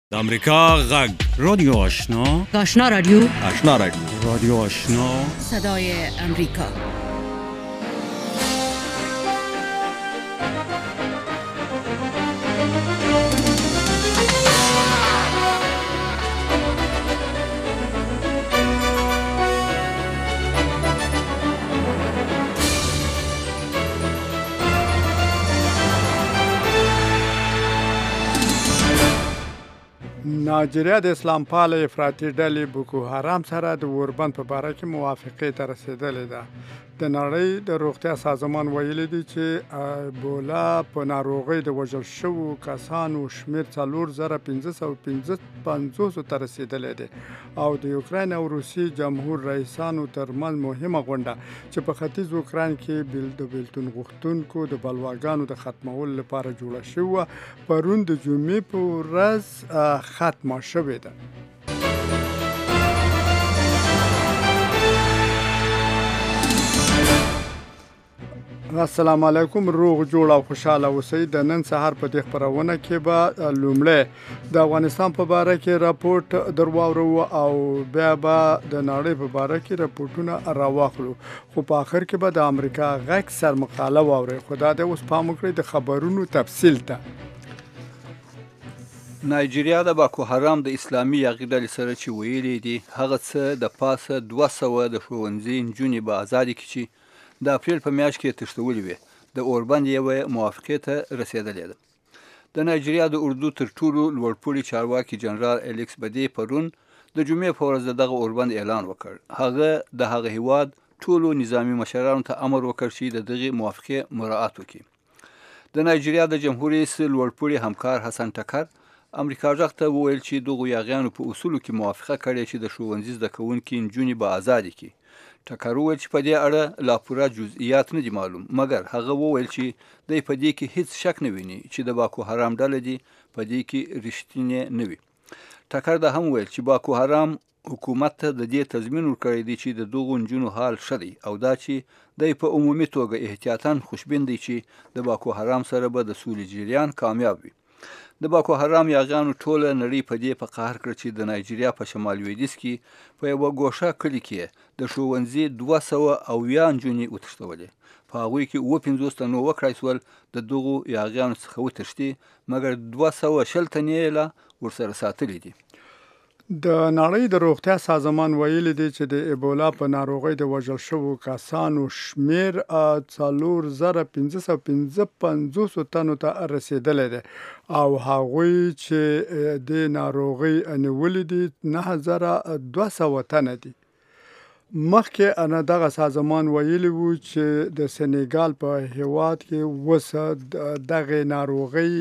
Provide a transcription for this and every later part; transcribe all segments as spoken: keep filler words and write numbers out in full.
د امریکا غږ رادیو آشنا آشنا رادیو آشنا رادیو رادیو آشنا صدای امریکا. نایجیریا د اسلام پاله افراطي ډلې بوکو حرام سره د اوربند په باره کې موافقې ته رسیدلې ده. د نړۍ د روغتیا سازمان ویلي دی چې ایبولا په ناروغۍ د وژل شوو کسانو شمېر څلور زره پنځه سوه پنځه پنځوسو ته رسیدلی دی او د یوکراین او روسیې جمهور رئیسانو ترمنځ مهمه غونډه چې په ختیځ اوکراین کې د بیلتون غوښتونکو د بلواګانو د ختمولو لپاره جوړه شوې وه پرون د جمعې په ورځ ختمه شوې ده. السلام علیکم، روغ جوړ او خوشاله اوسئ. د نن سهار په دې خپرونه کې به لومړی د افغانستان په باره کې راپورټ در واورو او بیا به د نړۍ په باره کې راپورټونه راواخلو، خو په آخر کې به د امریکا غږ سر مقاله واورئ. خو دا د اوس پام وکړئ د خبرونو تفصیل ته. نایجیریا د باکو حرام د اسلامي یاغي ډلې سره چې ویلي دي هغه څه د پاسه دوه سوه د ښوونځي نجونې به ازادې کړي چې د اپریل په میاشت کې تښتولې وې. د اوربند یوه موافقې ته رسېدلې ده. د نایجیریا د اردو تر ټولو لوړپوړي چارواکي جنرال الیکس بدی پرون د جمعې په ورځ د دغه اوربند اعلان وکړ. هغه د هغه هیواد ټولو نظامي مشرانو ته امر وکړ چې د دغې موافقې مراعات وکړي. د نایجیریا د جمهور رئیس لوړپوړي همکار حسن ټکر امریکا غږ ته وویل چې دغو یاغیانو په اصولو کې موافقه کړې چې د ښوونځي زده کوونکي نجونې به ازادې کړي. ټکر وویل چې په دې اړه لا پوره جزئیات نه دي معلوم، مګر هغه وویل چې دی په دې کې هیڅ شک نه ویني چې د باکو حرام ډله دي په دې کې رښتینې نه وي. ټکر دا هم وویل چې باکو حرام حکومت ته د دې تضمین ورکړی دی چې د دغو نجونو حال ښه دی او دا چې دی په عمومي توګه احتیاطاً خوشبین دی چې د باکو حرام سره به د سولې جریان کامیاب وي. د باکو حرام یاغیانو ټوله نړۍ په دې په قهر کړ چې د نایجیریا په شمال لویدیځ کې په یوه ګوښه کلي کې د ښوونځي دوه سوه اویا نجونې وتښتولې. په هغوی کې اووه پنځوس تنه وکړای شول د دغو یاغیانو څخه وتښتي، مګر دوه سوه شل تنې یې لا ورسره ساتلي دي. د نړۍ د روغتیا سازمان ویلي دی چې د ایبولا په ناروغۍ د وژل شوو کسانو شمیر څلور زره پنځه سوه پنځه پنځوسو تنو ته رسیدلی دی او هغوی چې د ناروغۍ نیولي دي نهه زره دوه سوه تنه دي. مخکې انا دغه سازمان ویلي وو چې د سنیګال په هیواد کې اوسه دغه ناروغۍ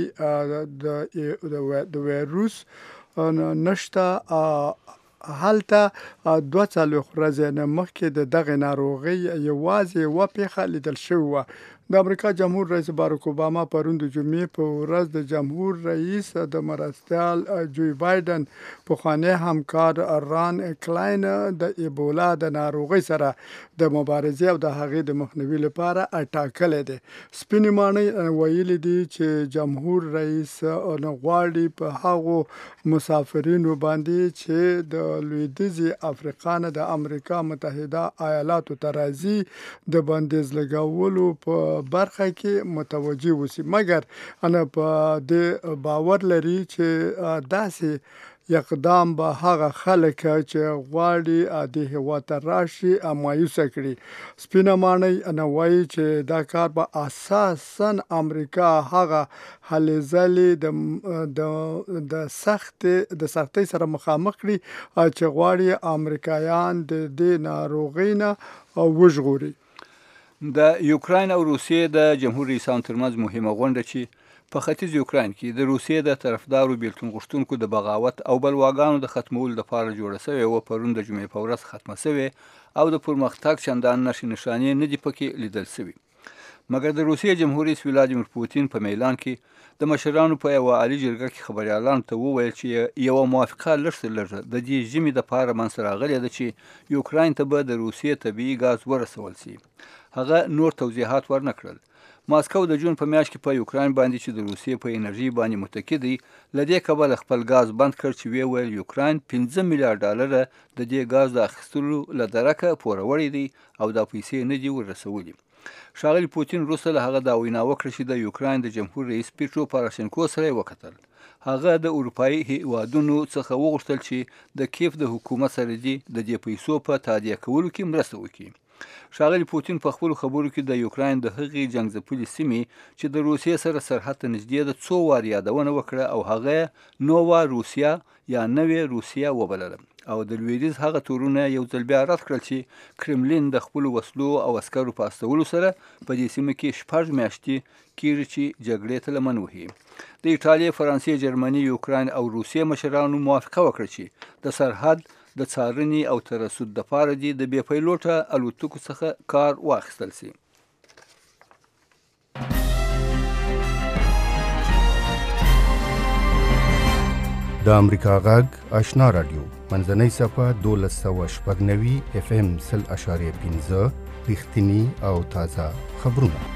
د ویروس نشته. هلته دوه څلوېښت ورځې نه مخکې د دغې ناروغۍ یوازې یوه پیښه لیدل شوې وه. د امریکا جمهور رئیس باراک اوباما پرون د جمعې په ورځ د جمهور رئیس د مرستیال جو بایدن پخوانی همکار ران کلاین د ایبولا د ناروغۍ سره د مبارزې او د هغې د مخنیوي لپاره ټاکلی دی. سپینې ماڼۍ ویلي دي چې جمهور رئیس غواړي په هغو مسافرینو باندې چې د لویدیځې افریقا نه د امریکا متحده ایالاتو ته راځي د بندیز لګولو په برخه کې متوجه وسی، مګر انا په دې باور لري چې داسې اقدام به هغه خلک چې غواړي د هېواد ته راشي مایوسه کړي. سپینه ماڼۍ انا وایي چې دا کار به اساساً امریکا هغه هلې ځلې د سخت د سختۍ سره مخامخ کړي چې غواړي امریکایان د دې ناروغۍ نه وژغوري. د یوکراین او روسیې د جمهور رئیسانو ترمنځ مهمه غونډه چې په ختیځ یوکراین کې د روسیې د طرفدارو بیلتون غوښتونکو د بغاوت او بلواګانو د ختمولو لپاره جوړه شوې وه پرون د جمعې په ورځ ختمه شوې او د پرمختګ چندان نښې نښانې نه دي پکې لیدل شوي. مګر د روسیې جمهور رئیس ولادیمیر پوتین په میلان کې د مشرانو په یوه عالي جرګه کې خبریالانو ته وویل چې یوه موافقه لږ تر لږه د دې ژمي دپاره منځته راغلې ده چې یوکراین ته به د روسیې طبیعي ګاز ورسول شي. هغه نور توضیحات ورنه کړل. ماسکو د جون په میاشت کې په یوکران باندې چې د روسیې په انرژي باندې متکی دی لدې کبله خپل غاز بند کړ چې وی ویل یوکران پنځه میلیارډ ډالر د دې غاز د اخیستلو لدرکه پوروړی دی او دا پیسې نه دی ورسولي. ښاغلي پوتین وروسته له هغه دا وینا وکړه چې د یوکران د جمهور رئیس پیټرو پاروشینکو سره وکتل. هغه د اروپایي هیوادونو څخه وغوښتل چې د کیف د حکومت سره دی د دې پیسو په تادیه کولو کې مرسته وکړي. ښاغلي پوتین په خپلو خبرو کې د یوکران د هغې جنګ ځپلې سیمې چې د روسیې سره سرحد ته نږدې ده څو وار یادونه وکړه او هغه نووا روسیا یا نوې روسیا وبلله او د لویدیځ هغه تورونه یو ځل بیا رد کړل چې کرملین د خپلو وسلو او عسکرو په استولو سره په دې سیمه کې شپږ میاشتې کېږي چې جګړې ته لمن وهي. د ایټالیا، فرانسې، جرمني، یوکران او روسیې مشرانو موافقه وکړه چې د سرحد د څارنې او ترصد دپاره دې د بې پیلوټه الوتکو څخه کار واخیستل شي. د امریکا غږ آشنا رادیو منځنۍ صفحه دولس سوه شپږ نوي اف ام سل اشاریه پنځه رښتیني او تازه خبرونه.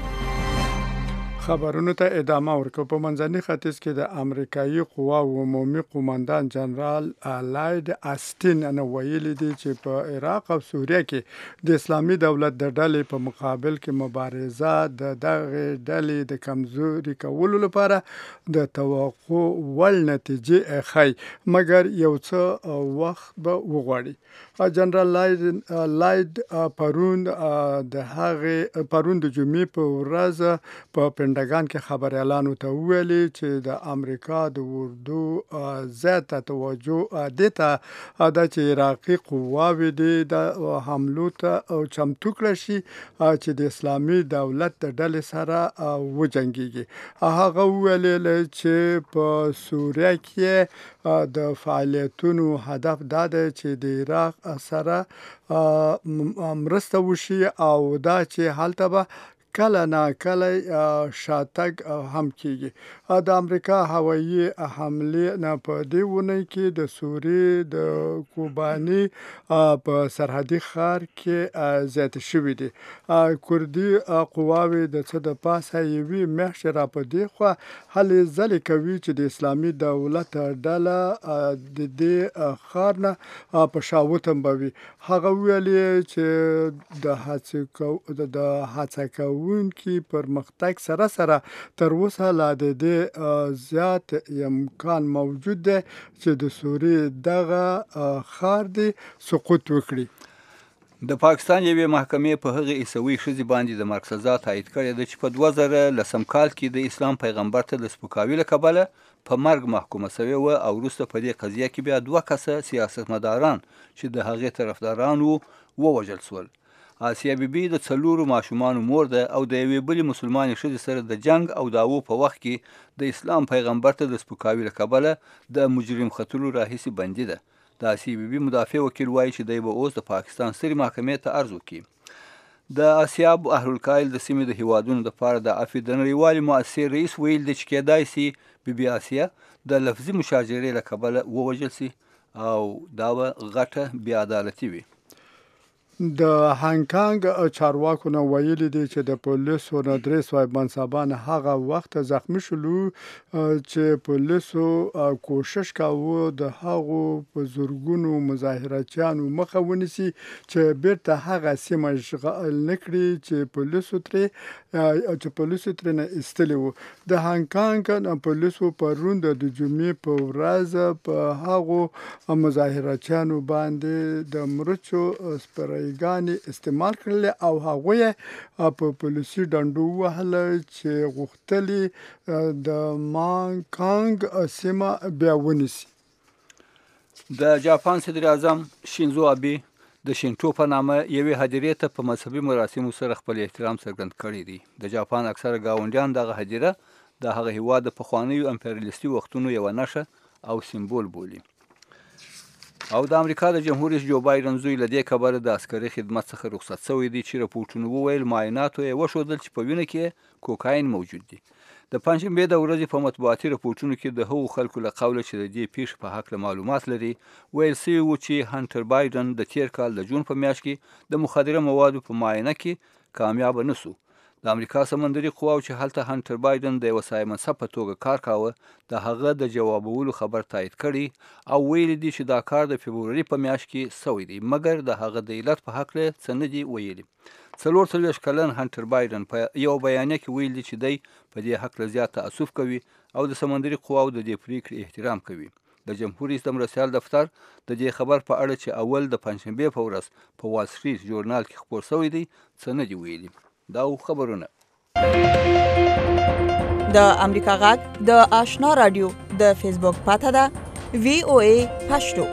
خبرونو ته ادامه ورکو. په منځني ختیځ کې د امریکایي قواو عمومي قومندان جنرال لایډ آستین نن ویلي دی چې په عراق او سوریه کې د اسلامي دولت د ډلې په مقابل کې مبارزه د دغه ډلې د کمزوري کولو لپاره د توقع وړ نتیجې ښیي، مګر یو څه وخت به وغواړي. جنرال لایډ لایډ پرون د هغه پرون د جمعې په ورځ په پنډګان کې خبريالانو ته ویلي چې د امریکا د اردو زیاته توجه دیته دا چې عراقي قواوې د حملو ته چمتو کړی شي چې د اسلامي دولت د ډلې سره وجنګیږي. هغه ویل چې په سوریه کې د فعالیتونو هدف دا دی چې د عراق سره مرسته وشي او دا چې هلته به کله نه کله شاتګ هم کیږي. د امریکا هوایي حملې نه په دې اونۍ کې د سوریې د کوباني په سرحدي ښار کې زیاتې شوي دي. کردي قواوې د څه د پاسه یوې میاشتې را په دې خوا هلې ځلې کوي چې د اسلامي دولت ډله د دې ښار نه په شا وتمبوي. هغه ویلې چې د هڅې د هڅه کوونکي کی پرمختګ سره سره تر اوسه لا د دې زیات امکان موجود دی چې د سوریې دغه ښار دی سقوط وکړي. د پاکستان یوې محکمې په هغې عیسوي ښځې باندې د مرګ سزا تایید کړې ده چې په دوه زره لسم کال کې د اسلام پیغمبر ته د سپکاوي له کبله په مرګ محکومه شوې وه او وروسته په دې قضیه کې بیا دوه کسه سیاستمداران چې د هغې طرفداران وو ووژل شول. آسیا بیبي د څلورو ماشومانو مور ده او د یوې بلې مسلمانې ښځې سره د جنګ او داوو په وخت کې د اسلام پیغمبر ته د سپکاوي له کبله د مجرم ختلو راهیسې بندي ده. د آسیا بیبي مدافع وکیل وایي چې دی به اوس د پاکستان سترې محکمې ته عرض وکړي. د آسیا اهلالکایل د سیمې د هیوادونو دپاره د عفو د نړیوالې مؤسسې رئیس ویل دی چې کیدای سي بیبي آسیا د لفظي مشاجرې له کبله ووژل سي او دا به غټه بې عدالتي وي. د هانګ کانګ چارواکو نه ویلي دي چې د پولیسو نه درې سوه منصبان هغه وخت زخمی شول چې پولیسو کوشش کاوه د هغو په زرګونو مظاهرچیانو مخه ونیسي چې بیرته هغه سیمه اشغال نه کړي چې پولیسو ترې چې پولیسو ترې نه ایستلي وو. د هانګ کانګ پولیسو پرون د جمعې په ورځ په هغو مظاهرچیانو باندې د مرچو سپری ګانې استعمال کړل او هغوی په پولیسي ډنډو وهله چې غوښتلي د مانګ کانګ سیمه بیا ونیسي. د جاپان صدر اعظم شینزو ابي د شینټو په نامه یوې هدیرې ته په مذهبي مراسمو سره خپل احترام څرګند کړی دی. د جاپان اکثره ګاونډیان دغه هدیره د هغه هیواد د پخوانیو امپریالیستي وختونو یوه نښه او سمبول بولي. او د امریکا د جمهور رئیس جو بایدن زوی له دې کبله د عسکري خدمت څخه رخصت شوی دی چې رپورټونو وویل معایناتو یې وښودل چې په وینه کې کوکاین موجود دی. د پنجشنبې د ورځې په مطبوعاتي رپورټونو کې د هغو خلکو له قوله چې د دې پیښې په هکله معلومات لري ویل سوي وو چې هنټر بایدن د تیر کال د جون په میاشت کې د مخدره موادو په معاینه کې کامیابه نه سو. د امریکا سمندري قواو چې هلته هانټر بایدن د یوه صاحب په توګه کار کاوه د هغه د جوابولو خبر تایید کړي او ویلي دي چې دا کار د فبروري په میاشت کې سوی دی، مګر د هغه د علت په هکله څه نه دي ویلي. څلور څلوېښت کلن هانټر بایدن په یو بیانیه کې ویلي دي چې دی په دې هکله زیات تأسف کوي او د سمندري قواو د دې پریکړې احترام کوي. د جمهور رئیس د مرستیال دفتر د دې خبر په اړه چې اول د پنجشنبې په ورځ په وال سټریټ ژورنال کې خپور شوی دی څه نه دي ویلي. دا خبرونه د امریکا غږ د آشنا رادیو د فیسبوک پاته ده وی او ای پښتو.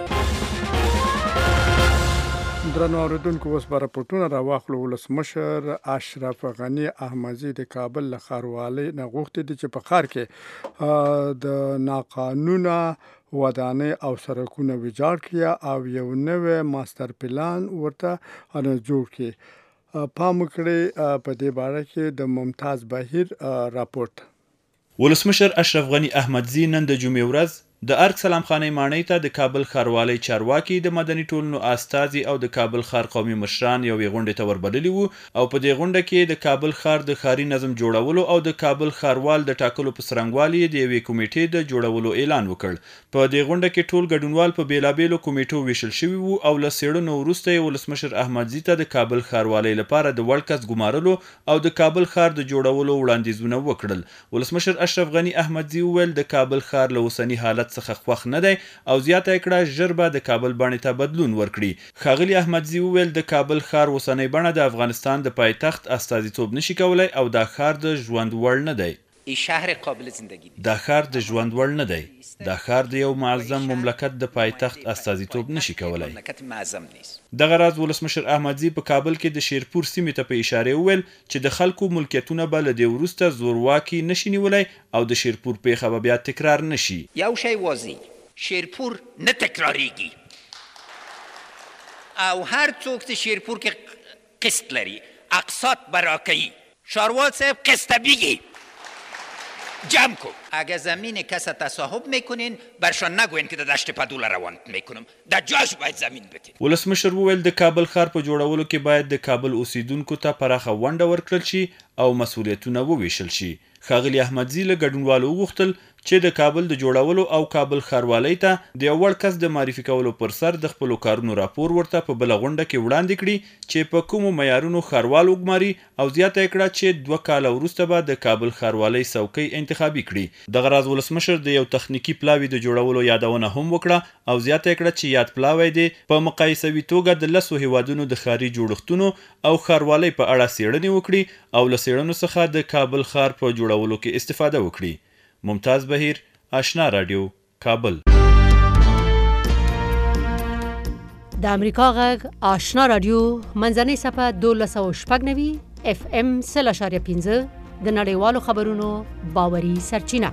درنو اوریدونکو اوس به راپورټونه راواخلو. ولسمشر اشرف غني احمدزي د کابل له ښاروالۍ نه غوښتي دي چې په ښار کې د ناقانونه ودانۍ او سړکونه ویجاړ کړي او یو نوی ماستر پلان ورته جوړ کړي. پام وکړئ په دې باره کې د ممتاز بهیر راپورټ. ولسمشر اشرف غني احمدزي نن د جمعې ورځ د ارګ سلام خانې ماڼۍ ته د کابل ښاروالۍ چارواکي د مدني ټولنو استازي او د کابل ښار قومي مشران یوې غونډې ته وربللي وو او په دې غونډه کې د کابل ښار د ښاري نظم جوړولو او د کابل ښاروال د ټاکلو په څرنګوالي د یوې کمیټې د جوړولو اعلان وکړ. په دې غونډه کې ټول ګډونوال په بیلابیلو کمیټو ویشل شوي وو او له څېړنو وروسته یې ولسمشر احمدزي ته د کابل ښاروالۍ لپاره د وړ کس ګمارلو او د کابل ښار د جوړولو وړاندیزونه وکړل. ولسمشر اشرف غني احمدزي وویل د کابل ښار له اوسني حالت څخه خوښ نه دی او زیاته کړه ژر به د کابل بڼې ته بدلون ورکړي. ښاغلي احمدزي وویل د کابل ښار اوسنۍ بڼه د افغانستان د پایتخت استازیتوب نشي کولی او دا ښار د ژوند وړ نه دی. شهر قابل زندگی دا ښار د ژوند وړ نه دی. دا ښار د یو معظم مملکت د پایتخت استازیتوب نشي کولی. دغه راز ولسمشر احمدزي په کابل کې د شیرپور سیمې ته په اشاره وویل چې د خلکو ملکیتونه به له دې وروسته زورواکي نشي نیولی او د شیرپور پیښه به بیا تکرار نشي. یو شی واضح شیرپور نه تکراریږي او هر څوک چې شیرپور کې قسط لري اقساط برا کوي شاروال صاحب قسط بیگی جمع کن. اگر زمین کس تصاحب میکنین برشان نگوین که در دشت پدول روان میکنم، در جاش باید زمین بتین. ولسمشر وویل د کابل ښار په جوړولو کې باید د کابل اوسیدونکو ته پراخه ونډه ورکړل شي او مسؤلیتونه وویشل شي. ښاغلي احمدزي له ګډونوالو وغوښتل چې د کابل د جوړولو او کابل ښاروالۍ ته د یو وړ کس د معرفي کولو پر سر د خپلو کارونو راپور ورته په بله غونډه کې وړاندې کړي چې په کومو معیارونو ښاروال وګماري او زیاته یې کړه چې دوه کاله وروسته به د کابل ښاروالۍ څوکۍ انتخابي کړي. دغه راز ولسمشر د یو تخنیکي پلاوي د جوړولو یادونه هم وکړه او زیاته یې کړه چې یاد پلاوی دی په مقایسوي توګه د لسو هیوادونو د ښاري جوړښتونو او ښاروالۍ په اړه څېړنې وکړي او له څېړنو څخه د کابل ښار په جوړولو کې استفاده وکړي. ممتاز بهیر، آشنا رادیو، کابل. د امریکا غږ آشنا رادیو منځنۍ صفحه دولس سوه شپږ نوي اف ام سل اشاریه پنځه د نړیوالو خبرونو باوري سرچینه.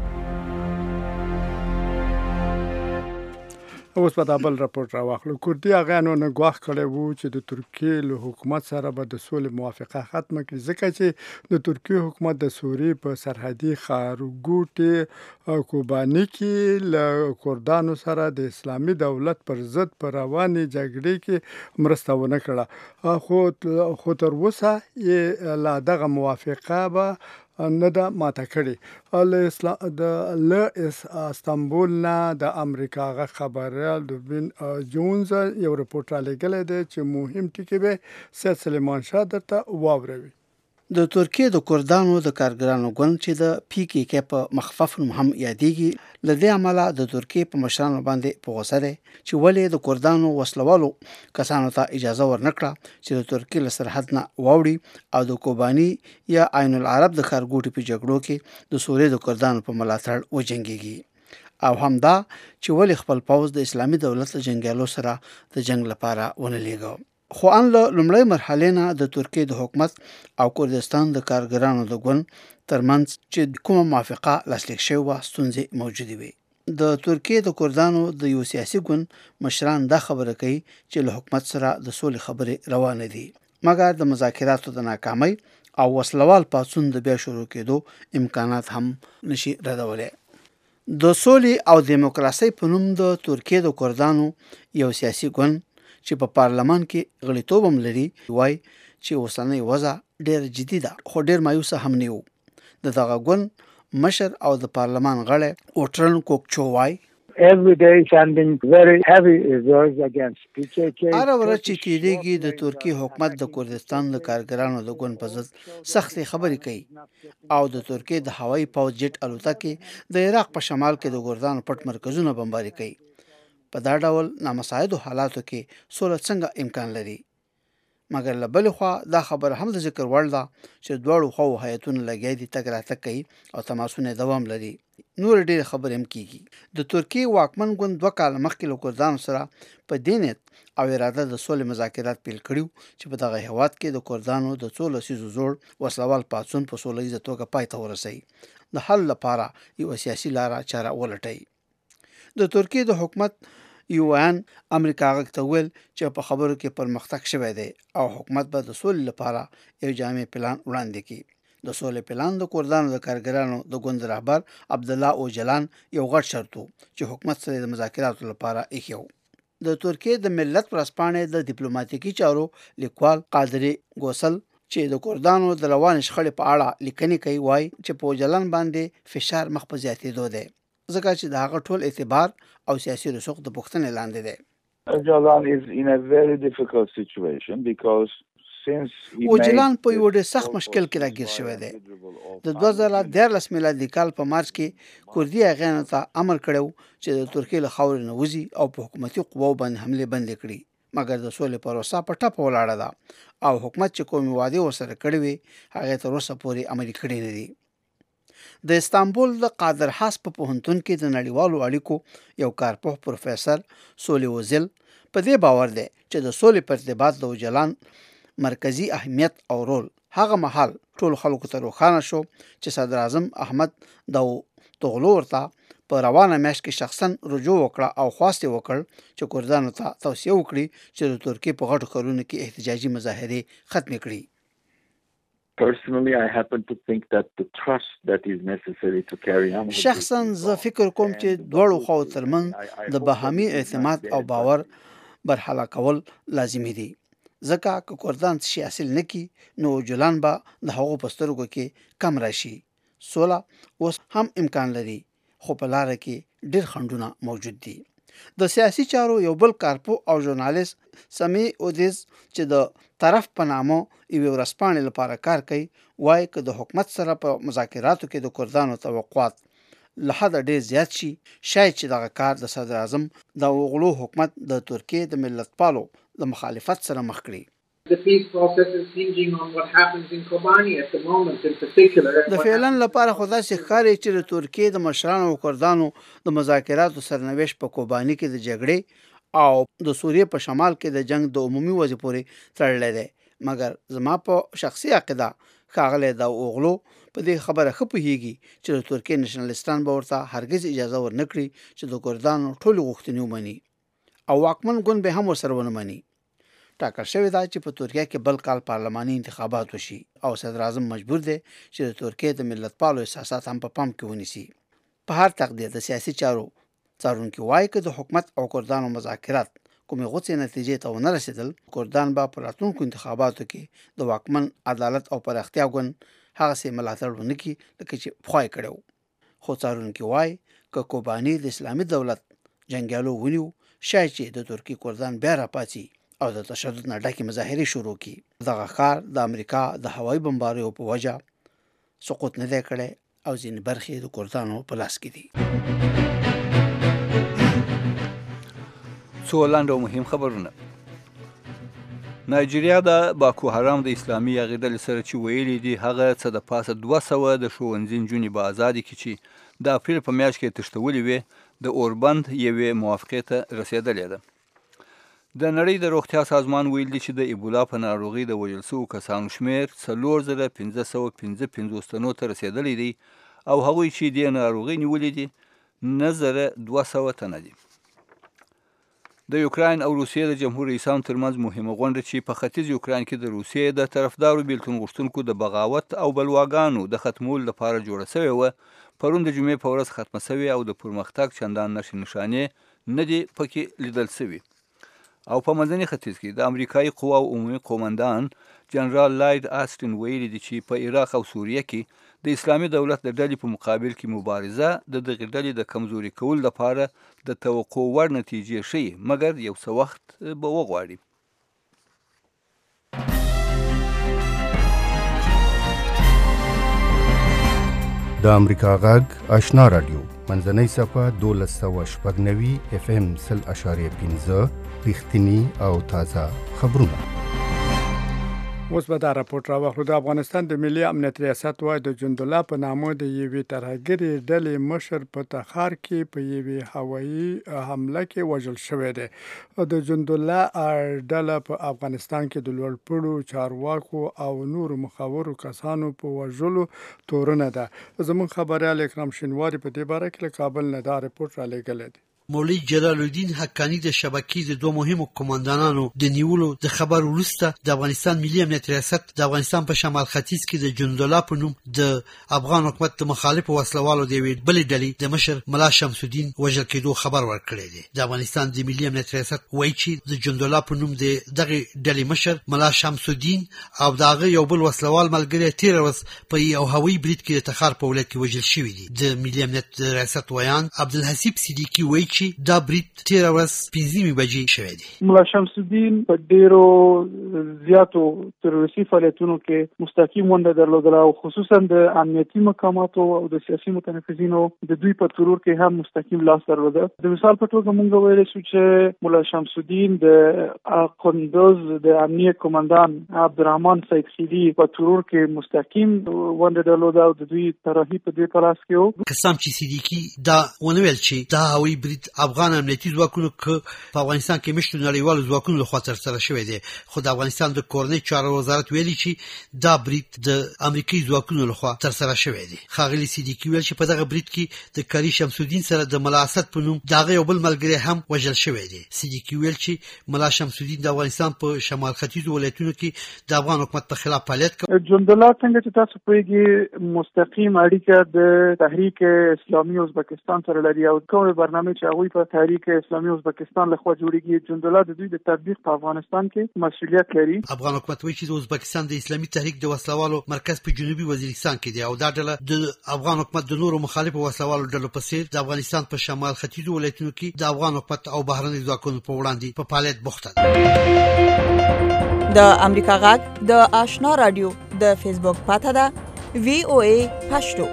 اوس په دابل راپورټ راواخلو. کردي اغانو نه ګواښ کړی وو چې د ترکیې له حکومت سره به د سولې موافقه ختمه کړي ځکه چې د ترکیې حکومت د سوریې په سرحدي ښارګوټي کوباني کې له کردانو سره د اسلامي دولت پر ضد په روانې جګړې کې مرسته ونه کړه خو خو تر اوسه یې لا دغه موافقه به نه ده ماته کړې. له استانبول نه د امریکا غږ خبریال دوبین جونز یو رپورټ را لېږلی دی چې مهم ټکي به سید سلیمان شاه درته واوروي. د ترکیې د کردانو د کارګرانو ګوند چې د پی کې کې په مخفف نوم هم یادېږي له دې امله د ترکیې په مشرانو باندې په غوسه دی چې ولې د کردانو وسلوالو کسانو ته اجازه ورنکړه چې د ترکیې له سرحد نه واوړي او د کوباني یا عین العرب د ښارګوټي په جګړو کې د سوریې د کردانو په ملاتړ وجنګېږي او همدا چې ولې خپل پوځ د اسلامي دولت له جنګیالو سره د جنګ لپاره ونه لېږه. خو ان له لومړۍ مرحلې نه د ترکیې د حکومت او کردستان د کارګرانو د ګوند ترمنځ چې کومه موافقه لاسلیک شوې وه ستونزې موجودې وې. د ترکیې د کردانو د یو سیاسي ګوند مشران دا خبره کوي چې له حکومت سره د سولې خبرې روانې دي مګر د مذاکراتو د ناکامۍ او وسلوال پاڅون د بیا شروع کېدو امکانات هم نشي ردولی. د سولې او دیموکراسۍ په نوم د ترکیې د کردانو یو سیاسي ګوند چې په پارلمان کې غړیتوب هم لري وایي چې اوسنۍ وضع ډېر جدي ده خو ډېر مایوسه هم نه وو. د دغه ګوند مشر او د پارلمان غړی اوټرن کوکچو وایي every day sending very heavy words against P K K. هر ورځ چې تیریږي د ترکی حکومت د کردستان د کارګرانو د ګوند په ضد سختې خبرې کوي او د ترکی د هوایي پوځ جټ الوتکې د عراق په شمال کې د کردانو پټ مرکزونه بمباري کوي. په دا ډول نامساعدو حالاتو کې سوله څنګه امکان لري؟ مګر له بلې خوا دا خبره هم د ذکر وړ ده چې دواړو خواو هیاتونه لګیا دي تګ راتګ کوي او تماسونه دوام لري. نور ډېرې خبرې هم کیږي. د ترکیې واکمن ګوند دوه کاله مخکې له کردانو سره په دې نیت او اراده د سولې مذاکرات پیل کړي چې په دغه هیواد کې د کردانو د څو لسیزو زوړ وسلوال پاڅون په سوله ییزه توګه پای ته ورسوي، د حل لپاره یوه سیاسي لاره چاره ولټوي. د ترکیې د حکومت یو ان امریکا غږ ته ویل چې په خبرو کې پرمختګ شوی دی او حکومت به د سولې لپاره یو جامع پلان وړاندې کړي. د سولې پلان د کردانو د کارګرانو د ګوند رهبر عبدالله اوجلان یو غټ شرط و چې حکومت سره د مذاکراتو لپاره ایښی و. د ترکیې د ملت ورځپاڼې د ډیپلوماټیکي چارو لیکوال قادری ګوسل چې د کردانو د روانې شخړې په اړه لیکنې کوي وایي چې په اوجلان باندې فشار مخ په زیاتېدو دی ځکه چې د هغه ټول اعتبار او سیاسي رسوخ د پوښتنې لاندې دی. Öcalan is in a very difficult situation because since he اوجلان په یو ډېر سخت مشکل کې راګیر شوی دی. د دوه زره دیارلس میلادي کال په مارچ کې کردي اغیانو ته امر کړی چې د ترکیې له خاورې نه وځي او په حکومتي قواو باندې حملې بندې کړي، مګر د سولې پروسه په ټپه ولاړه ده او حکومت چې کومې وعدې ورسره کړې وي هغې تر اوسه پورې عملي کړې نه دي. د استانبول د قادر حاس په پوهنتون کې د نړیوالو اړیکو یو کارپوه پروفیسر سولي وزل په دې باور دی چې د سولې په ارتباط د اوجلان مرکزی اهمیت او رول هغه مهال ټول خلکو ته روښانه شو چې صدر اعظم احمد داوطوغلو ورته په روانه میاشت کې شخصا رجوع وکړه او خواست یې وکړ چې کردانو ته توصیه وکړي چې د ترکیې په غټو ښارونو کې احتجاجي مظاهرې ختمې کړي. Personally, I happen to think that the trust that is necessary to carry on. شخصا زه فکر کوم چې دواړو خواو ترمنځ د باهمي اعتماد او باور برحاله کول لازمي دي. ځکه که کردان شي حاصل نه کړي نو اوجلان به د هغو په سترګو کې کم راشي. سوله اوس هم امکان لري خو په لاره کې ډېر خنډونه موجود دي. د سیاسي چارو یو بل کارپو او ژورنالیست سمی اودیز چې د طرف په نامه یوې ورځپاڼې لپاره کار کوي وایي که د حکومت سره په مذاکراتو کې د کردانو توقعات له حده ډېر زیات شي شاید چې دغه کار د صدر اعظم د اوغلو حکومت د ترکیې د ملت پالو د مخالفت سره مخ کړي. د فعلن لپاره خو داسې ښکاري چې د ترکیې د مشرانو او کردانو د مذاکراتو سرنوشت په کوباني کې د جګړې او د سوریې په شمال کې د جنگ د عمومي وضع پورې تړلی دی. مګر زما په شخصي عقیده ښاغلی د اوغلو په دې خبره ښه پوهیږي چې د ترکیې نشنلستان به ورته هرګز اجازه ورنه کړي چې د کردانو ټولې غوښتنې ومني او واکمن ګوند به هم ورسره ونه مني. ټاکل شوې ده چې په ترکیه کې بل کال پارلماني انتخابات وشي او صدر اعظم مجبور دی چې د ترکیې د ملت پالو احساسات هم په پام کې ونیسي. په هر تقدیر د سیاسي چارو څارونکي وایي که د حکومت او کردانو مذاکرات کومې غوڅې نتیجې ته ونه رسېدل کردان به په راتلونکو انتخاباتو کې د واکمن عدالت او پراختیا ګوند هغسې ملاتړ ونه کړي لکه چې پخوا یې کړی و. خو څارونکي وایي که کوباني د اسلامي دولت جنګیالو ونیو شاید چې د ترکیې کردان بیا راپاڅي او د تشدد نه ډکې مظاهرې شروع کړي. دغه ښار د امریکا د هوایي بمباریو په وجه سقوط نه دی کړی او ځینې برخې د کردانو په لاس کې دي. څو لنډ او مهم خبرونه. نایجیریا د باکو حرام د اسلامي عقیدې سره چې ویلي دي هغه څه د پاسه دوه سوه د ښوونځي نجونې په ازادي کې چې د اپریل په میاشت کې تښتولې وې د اوربند یوې موافقې ته رسېدلې ده. د نړۍ د روغتیا سازمان ویل دي چې د ایبولا په ناروغۍ د وژل شوو کسانو شمېر څلور زره پنځه سوه پنځه پنځوس تنو ته رسېدلی دی او هغوی چې دې ناروغۍ نیولې دي نه زره دوه سوه تنه دي. د یوکراین او روسیې د جمهور رئیسانو ترمنځ مهمه غونډه چې په ختیځ یوکراین کې د روسیې د طرفدارو بیلتون غوښتونکو د بغاوت او بلواګانو د ختمولو لپاره جوړه سوې وه پرون د جمعې په ورځ ختمه سوې او د پرمختګ چندان نښې نښانې نه دي پکې لیدل سوي. او په منځني ختیځ کې د امریکایي قواو عمومي قومندان جنرال لاید آستن ویلي دي چې په عراق او سوریه کې د اسلامي دولت د ډلې په مقابل کې مبارزه د دغې ډلې د کمزوري کولو لپاره د توقع وړ نتیجې ښیي، مګر یو څه وخت به وغواړي. د امریکا غږ آشنا رادیو منځنۍ صفه دولس سوه شپږ نوي اف ام سل اشاریه پنځه رښتیني او تازه خبرونه. اوس به دا راپورټ راوخلو. د افغانستان د ملي امنیت ریاست وایي د جندالله په نامه د یوې ترهګرې ډلې مشر په تخار کې په یوې هوایي حمله کې وژل شوی دی. د جندالله ډله په افغانستان کې د لوړپوړو چارواکو او نورو مخورو کسانو په وژلو تورنه ده. زموږ خبریال اکرام شینواری په دې باره کې له کابل نه دا رپورټ رالیږلی دی. مولوی جلال الدین حقانی د شبکې د دوه مهمو قوماندانانو د نیولو د خبر وروسته د افغانستان ملي امنیت ریاست د افغانستان په شمال ختیځ کې د جندالله په نوم د افغان حکومت د مخالفو وسلوالو د یوې بلې ډلې د مشر ملا شمس الدین وژل کېدو خبر ورکړی دی. د افغانستان د ملي امنیت ریاست وایي چې د جندالله په نوم د دغه ډلې مشر ملا شمس الدین او د هغه یو بل وسلوال ملګری تېره ورځ په یو هوایي برید کې د تخار په ولایت کې وژل شوي دي. د ملي امنیت ریاست ویان عبدالحسیب صدیقي وایي چې دا برید تیره ورځ پنځمې بجې شوی دی. ملا شمس الدین په ډیرو زیاتو تروریستي فعالیتونو کې مستقیم ونډه درلودله او خصوصا د امنیتي مقاماتو او د سیاسي متنفذینو د دوی په ترور کې هم مستقیم لاس درلوده. د مثال په توګه موږ ویلی شو چې ملا شمس الدین د قندوز د امنیه قومندان عبدالرحمن سید خیلی په ترور کې مستقیم ونډه درلوده او د دوی طراحي په دې په لاس کې و. قسم چې صدیقي دا ونه ویل چې دا هوایي برید افغان امنیتي ځواکونو که په افغانستان کې مشتو نړیوالو ځواکونو لخوا ترسره شوی دی، خو د افغانستان د کورنۍ چارو وزارت ویلي چې دا برید د امریکایي ځواکونو لخوا ترسره شوی دی. ښاغلي صدیقي ویل چې په دغه برید کې د کاري شمس الدین سره د ملا اسد په نوم د هغه یو بل ملګری هم وژل شوی دی. صدیقي ویل چې ملا شمس الدین د افغانستان په شمال ختیځو ولایتونو کې د افغان حکومت په خلاف فعالیت کوي. جندالله څنګه چې تاسو پوهیږئ مستقیم اړیکه د تحریک اسلامي ازبکستان سره لري او کومه برنامه چې هغوی په تحریک اسلامي ازبکستان لخوا جوړیږي، جندالله د دوی د تطبیق په افغانستان کې مسؤلیت لري. افغان حکومت وایي چې د ازبکستان د اسلامي تحریک د وسلوالو مرکز په جنوبي وزیرستان کې دی او دا ډله د افغان حکومت د نورو مخالفو وسلوالو ډلو په څیر د افغانستان په شمال ختیځو ولایتونو کې د افغان حکومت او بهرني ځواکونو په وړاندې په فعالیت بوخته ده. د امریکا غږ د آشنا رادیو د فیسبوک پاته ده وی او ای پښتو.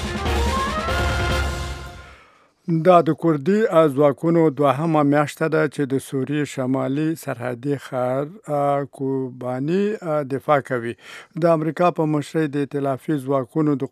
دا د کردي ځواکونو دوهمه میاشته ده چې د سوریې شمالي سرحدي ښار کوباني دفاع کوي. د امریکا په مشرۍ د ائتلافي ځواکونو د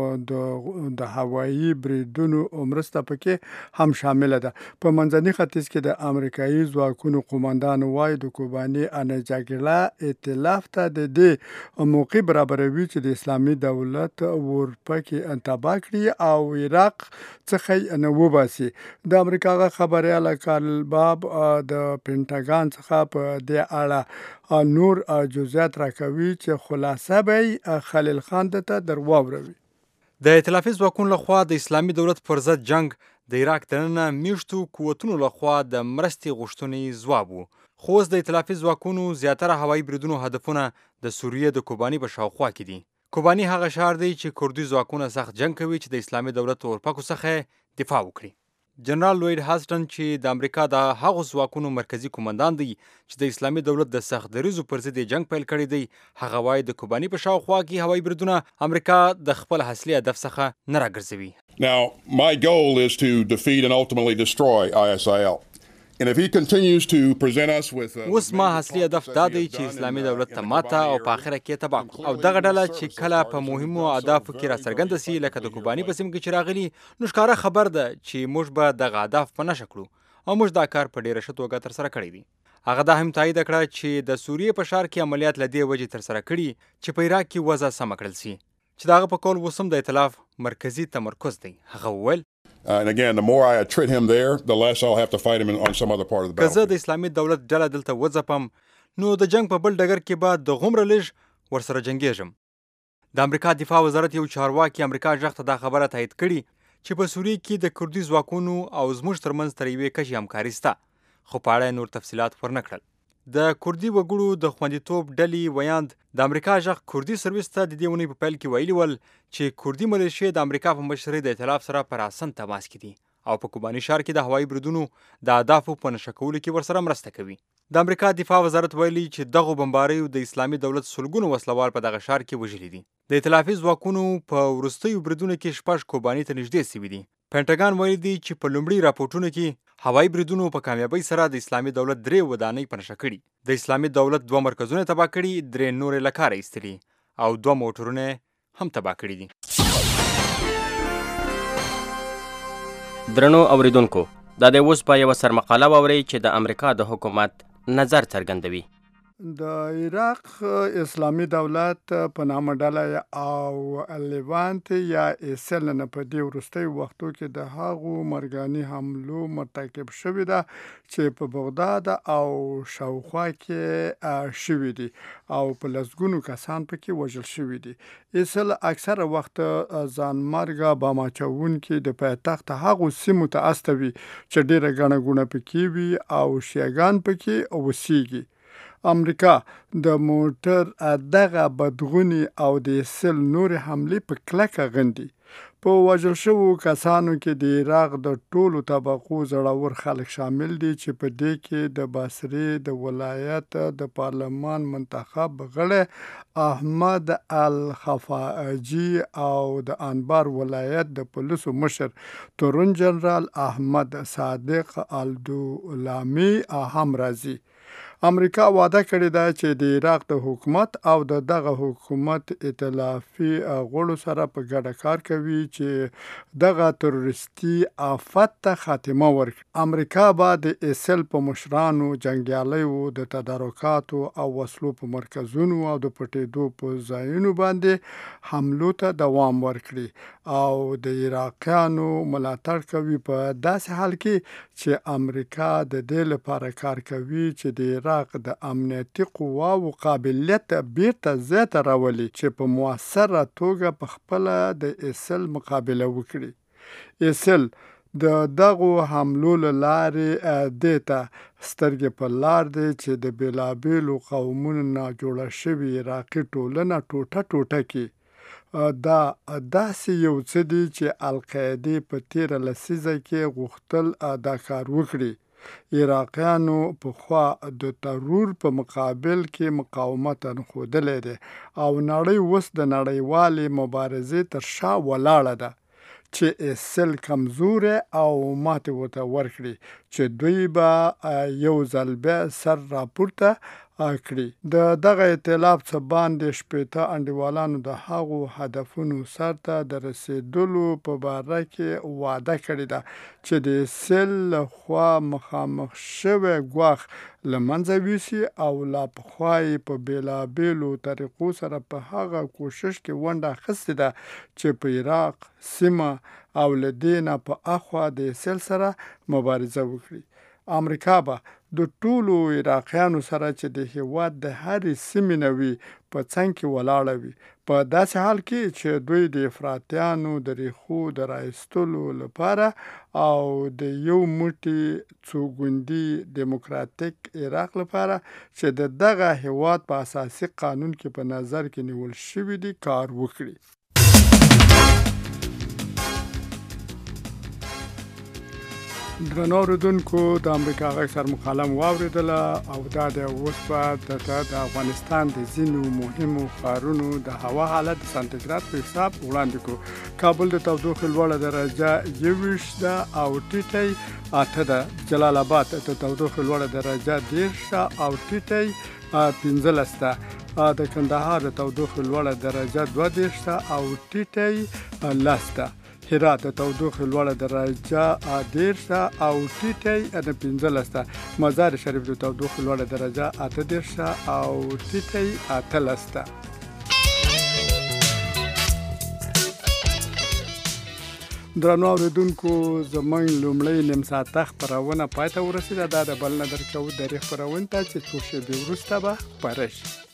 د هوایي بریدونو مرسته پکې هم شامله ده. په منځني ختیځ کې د امریکایي ځواکونو قومندان وایي د کوباني انجاګلا ائتلاف ته د دې موقع برابروي چې د اسلامي دولت ورپکې انتباه کړي او عراق څخه نه وباسي. د امریکا خبریال کارل باب د پینټاګان څخه په دې اړه نور جزئیات راکوي چې خلاصه به خلیل خان ته درواوروي. د ائتلافي ځواکونو لخوا د اسلامي دولت پر ضد جنگ د عراق دننه میشتو قوتونو لخوا د مرستې غوښتنې ځواب و، خو اوس د ائتلافي ځواکونو زیاتره هوایي بریدونو هدفونه د سوریې د کوباني په شاوخوا کې دي. کوباني هغه ښار دی چې کردي ځواکونه سخت جنگ کوي چې د اسلامي دولت اورپکو څخه دفاع وکړي. جنرال لوید هاسټن چې د امریکا د هغو ځواکونو مرکزی قومندان دی چې د اسلامي دولت د سخت دریزو پر ضد جنگ پیل کړی دی، هغه وایي د کوباني په شاوخوا کې هوایي بریدونه امریکا د خپل اصلي هدف څخه نه راګرځوي. Now, my goal is to defeat and ultimately destroy I S I L. And if he continues to present us with اوس ما اصلي هدف دا دی چې اسلامي دولت ته ماته او په اخره کې تباه کړو او دغه ډله چې کله په مهمو اهدافو کې راڅرګنده سي لکه د کوباني په سیمه کې چې راغلي، نو ښکاره خبر ده چې موږ به دغه اهداف په نښه کړو او موږ دا کار په ډېره ښه توګه ترسره کړی دی. هغه دا هم تایید کړه چې د سوریې په ښار کې عملیات له دې وجې ترسره کړي چې په عراق کې وضع سمه کړل سي، چې د هغه په قول اوس هم د ائتلاف مرکزي تمرکز دی. هغه وویل Uh, and again, the more I attrit him there, the less I'll have to fight him in, on some other part of the battle. که زه د اسلامي دولت ډله دلته وځپم نو د جنگ په بل ډګر کې به د غومره لږ ورسره جنګېږم. د امریکا دفاع وزارت یو چارواکي امریکا غږ ته دا خبره تایید کړي چې په سوریې کې د کردي ځواکونو او زموږ ترمنځ تر یوې کچې همکاري شته، خو په اړه نور تفصیلات ورنه کړل. د کردي وګړو د خوندیتوب ډلې ویاند د امریکا ژغ کردي سرویس ته د دې اونۍ په پیل کې ویلي ول چې کردي ملیشې د امریکا په مشرۍ د ائتلاف سره په راسن تماس کې دي او په کوباني ښار کې د هوایي بریدونو د اهدافو په نشه کولو کې ورسره مرسته کوي. د امریکا دفاع وزارت ویلي چې دغو بمباریو د اسلامي دولت سلګونو وسلوال په دغه ښار کې وژلي دي. د ائتلافي ځواکونو په وروستیو بریدونو کې شپږ کوباني ته نږدې سوي دي. پینټاګان ویلي دي چې په لومړي راپورټونو کې هوایي بریدونو په کامیابۍ سره د اسلامي دولت درې ودانۍ په نشه کړي. د اسلامي دولت دوه مرکزونه تباه کړي، درې نورې له کاره ایستلي او دوه موټرونه هم تباه کړي دي. درنو اوریدونکو، دا د اوس په یوه سرمقاله واورئ چې د امریکا د حکومت نظر څرګندوي. د عراق اسلامي دولت په نامه ډله او لیوانت یا ایسل نه په دې وروستیو وختو کې د هغو مرګاني حملو مرتکب شوي ده چې په بغداد او شاوخوا کې شوي دي او په لسګونو کسان پکې وژل شوي دي. ایسل اکثره وخت ځانمرګه بم اچوونکي د پایتخت هغو سیمو ته استوي چې ډېره ګڼه ګوڼه پکې وي او شیعګان پکې اوسیږي. امریکا د موټر دغه بدغونی او د سل نور حملې په کلکه غندي. په وژل شوو کسانو کې د عراق د ټولو طبقو زړور خلک شامل دي چې په دې کې د بصرې د ولایت د پارلمان منتخب غړی احمد الخفاجي او د انبار ولایت د پولیسو مشر تورن جنرال احمد صادق الدولامی هم راځي. امریکا وعده کړې ده چې د عراق د حکومت او د دغه حکومت ائتلافي غړو سره په ګډه کار کوي چې دغه تروریستي آفت ته خاتمه ورکړي. امریکا به د ایسل په مشرانو، جنګیالیو، د تدارکاتو او وسلو په مرکزونو او د پټېدو په ځایونو باندې حملو ته دوام ورکړي او د عراقیانو ملاتړ کوي په داسې حال کې چې امریکا د دې لپاره کار کوي چې د عراق د امنیتي قواو قابلیت بیرته زیاته راولي چې په مؤثره توګه په خپله د ایسل مقابله وکړي. ایسل د دغو حملو له لارې دې ته سترګې په لار دی چې د بېلابېلو قومونو نه جوړه شوې عراقي ټولنه ټوټه ټوټه کړي. دا داسې یو څه دي چې القاعدې په تېره لسیزه کې غوښتل دا کار وکړي. عراقیانو پخوا د ترور په مقابل کې مقاومت ښودلی دی او نړۍ اوس د نړیوالې مبارزې تر شا ولاړه ده چې ایسل کمزوری او ماتې ورته ورکړي چې دوی به یو ځل بیا سر راپورته کړي. د دغه ائتلاف څه باندې شپېته انډیوالانو د هغو هدفونو سرته د رسېدلو په باره کې وعده کړې ده چې د ایسل لخوا مخامخ شوی ګواښ له منځه یوسي او لا پخوا یې په بېلابېلو طریقو سره په هغه کوشش کې ونډه اخیستې ده چې په عراق سیمه او له دې نه په اخوا د ایسل سره مبارزه وکړي. امریکا به د ټولو عراقیانو سره چې د هېواد د هرې سیمې نه وي په څنګ کې ولاړه وي په داسې حال کې چې دوی د افراطیانو د ریښو د رایستلو لپاره او د یو موټي څو ګوندي دیموکراتیک عراق لپاره چې د دغه هېواد په اساسي قانون کې په نظر کې نیول شوي دي کار وکړي. درنو اوریدونکو، د امریکا غږ سرمقاله مو واورېدله او دا د اوس په د افغانستان د ځینو مهمو ښارونو د هوا حالت د سانتیګراد په حساب وړاندې کړو. کابل د تودوخې لوړه درجه یوویشت ده او ټیټی اته ده. جلال آباد د تودوخې لوړه درجه دېرش ده او ټیټی پنځلس ده. د کندهار د تودوخې لوړه درجه دوه دېرش ده او ټیټی لس ده. هرات د تودوخې لوړه درجه دېرش ده او ټیټی پنځلس ده. مزار شریف د تودوخې لوړه درجه اته دېرش ده او ټیټی اتلس ده. درنو اوریدونکو، زموږ لومړی نیم ساعته خپرونه پای ته ورسېده. دا د بل نه درکوو درې خپرونې ته چې څو شېبې وروسته به خپره شي.